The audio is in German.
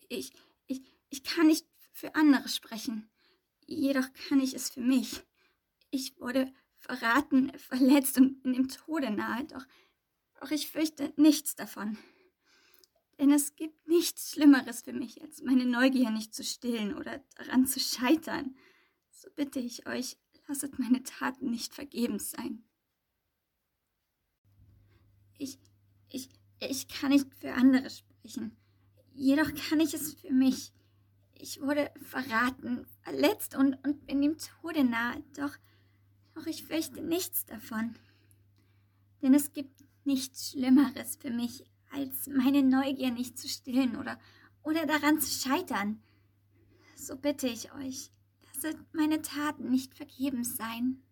Ich, ich kann nicht für andere sprechen. Jedoch kann ich es für mich. Ich wurde verraten, verletzt und bin dem Tode nahe, doch ich fürchte nichts davon. Denn es gibt nichts Schlimmeres für mich, als meine Neugier nicht zu stillen oder daran zu scheitern. So bitte ich euch, lasset meine Taten nicht vergebens sein. Ich, ich kann nicht für andere sprechen. Jedoch kann ich es für mich. Ich wurde verraten, verletzt und bin dem Tode nahe, doch ich fürchte nichts davon. Denn es gibt nichts Schlimmeres für mich, als meine Neugier nicht zu stillen oder daran zu scheitern. So bitte ich euch, lasset meine Taten nicht vergebens sein.